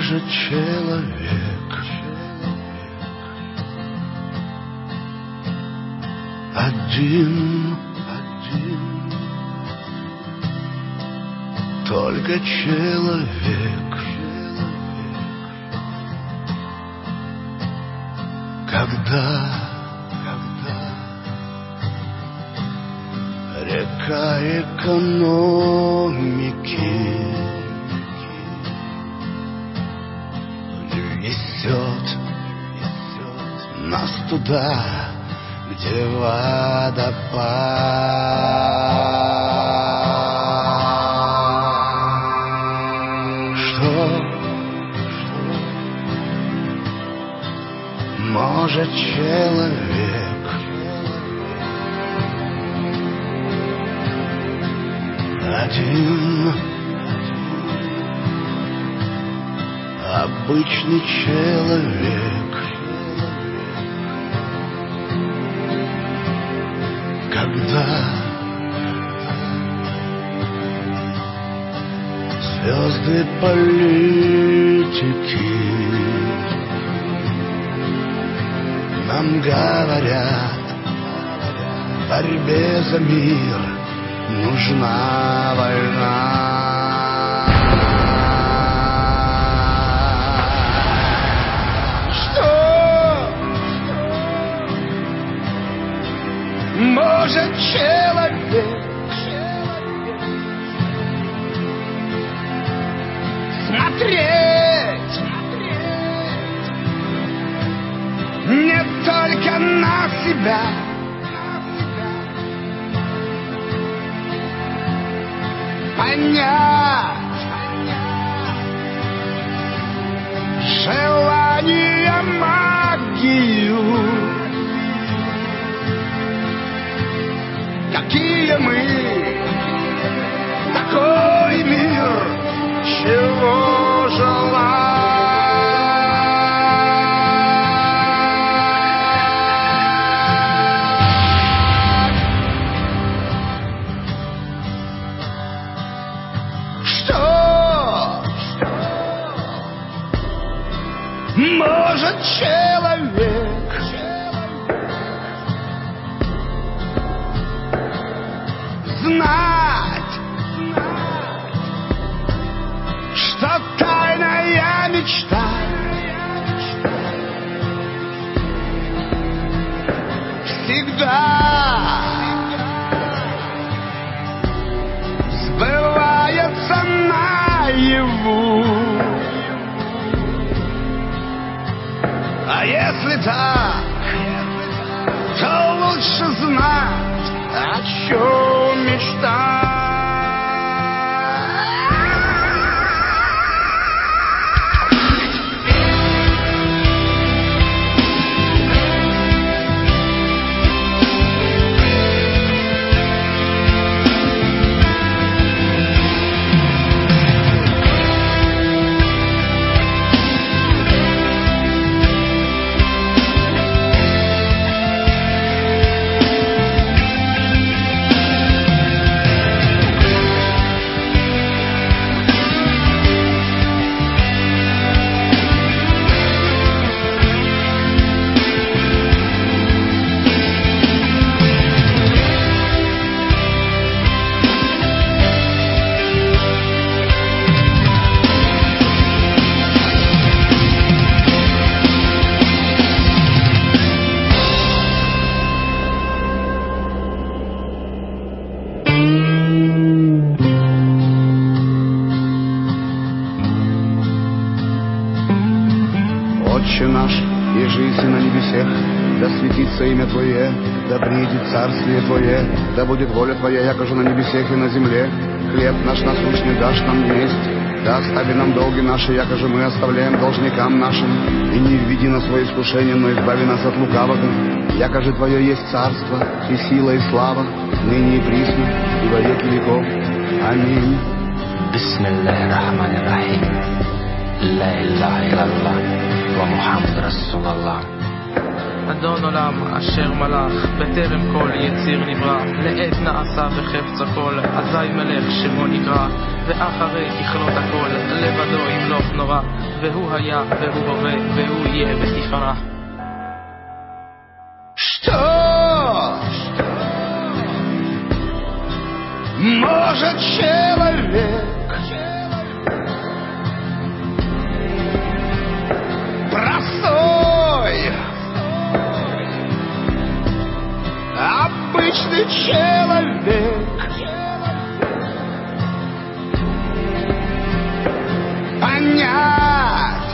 может человек один, только человек, когда река экономики несет нас туда, где водопад. Что может человек один, обычный человек, когда звезды политики нам говорят, в борьбе за мир нужна война. Что может человек смотреть не только на себя, понять желание, магию, какие мы, такой мир, чего желать. Может человек знать, что тайная мечта всегда сбывается наяву? А если так, то лучше знать, о чем мечтать. Отче наш, ежиси на небесех, да светится имя Твое, да приедет царствие Твое, да будет воля Твоя, якоже на небесех и на земле. Хлеб наш насущный дашь нам днесть, да остави нам долги наши, якоже мы оставляем должникам нашим. И не введи нас в свое искушение, но избави нас от лукавого. Якоже Твое есть царство, и сила, и слава, ныне и присно, и во веки веков. Аминь. Бисмиллахир-рахманир-рахим. Ла илляха илляллах ва Мухаммад Расулаллах. אדון עולם אשר מלך, בטרם כל יציר נברא, לעת נעשה בחפץ הכל, אזי מלך שמו נקרא, ואחרי ככלות הכל, לבדו ימלוך נורא, והוא היה והוא הווה והוא יהיה בתפארה. Что может человек, простой, обычный человек, понять,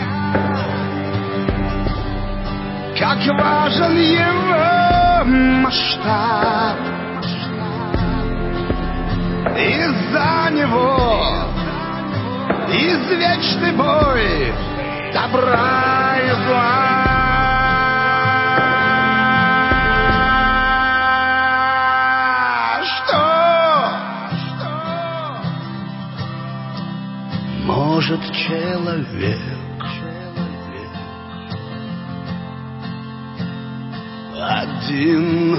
как важен его масштаб, из-за него извечный бой добра и зла. Что может человек один,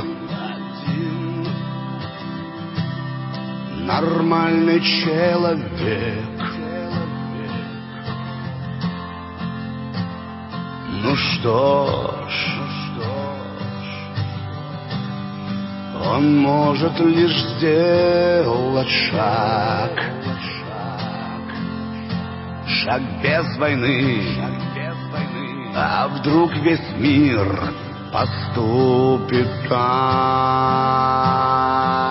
нормальный человек? Ну что ж, он может лишь сделать шаг без войны, а вдруг весь мир поступит так.